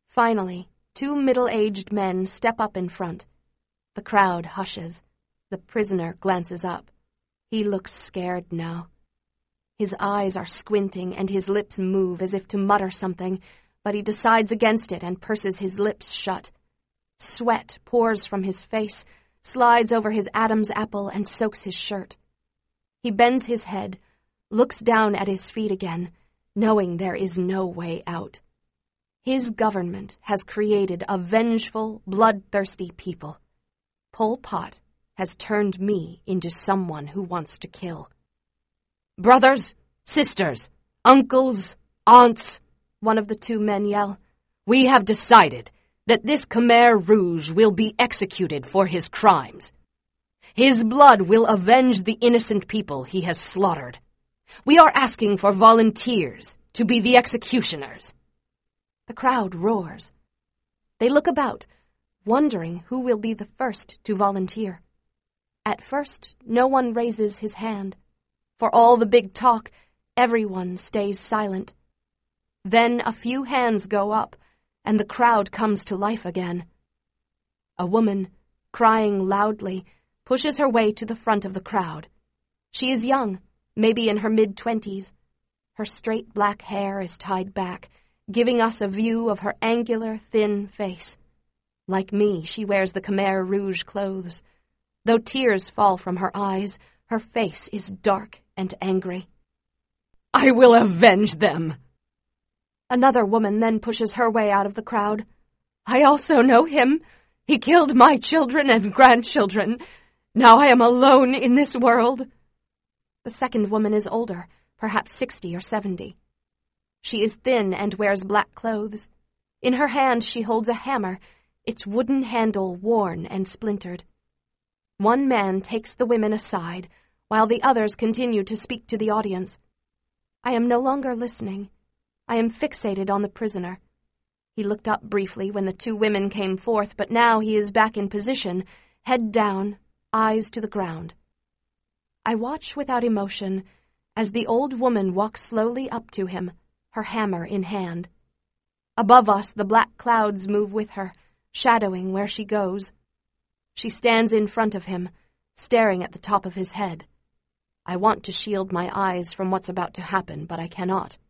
Finally, two middle-aged men step up in front. The crowd hushes. The prisoner glances up. He looks scared now. His eyes are squinting and his lips move as if to mutter something, but he decides against it and purses his lips shut. Sweat pours from his face, slides over his Adam's apple, and soaks his shirt. He bends his head, looks down at his feet again, knowing there is no way out. His government has created a vengeful, bloodthirsty people. Pol Pot has turned me into someone who wants to kill. "Brothers, sisters, uncles, aunts," one of the two men yell, "we have decided that this Khmer Rouge will be executed for his crimes. His blood will avenge the innocent people he has slaughtered. We are asking for volunteers to be the executioners." The crowd roars. They look about, wondering who will be the first to volunteer. At first, no one raises his hand. For all the big talk, everyone stays silent. Then a few hands go up, and the crowd comes to life again. A woman, crying loudly, pushes her way to the front of the crowd. She is young, maybe in her mid-20s. Her straight black hair is tied back, giving us a view of her angular, thin face. Like me, she wears the Khmer Rouge clothes. Though tears fall from her eyes, her face is dark and angry. "I will avenge them." Another woman then pushes her way out of the crowd. "I also know him. He killed my children and grandchildren. Now I am alone in this world." The second woman is older, perhaps 60 or 70. She is thin and wears black clothes. In her hand she holds a hammer, its wooden handle worn and splintered. One man takes the women aside, while the others continue to speak to the audience. I am no longer listening. I am fixated on the prisoner. He looked up briefly when the two women came forth, but now he is back in position, head down, eyes to the ground. I watch without emotion as the old woman walks slowly up to him, her hammer in hand. Above us, the black clouds move with her, shadowing where she goes. She stands in front of him, staring at the top of his head. I want to shield my eyes from what's about to happen, but I cannot.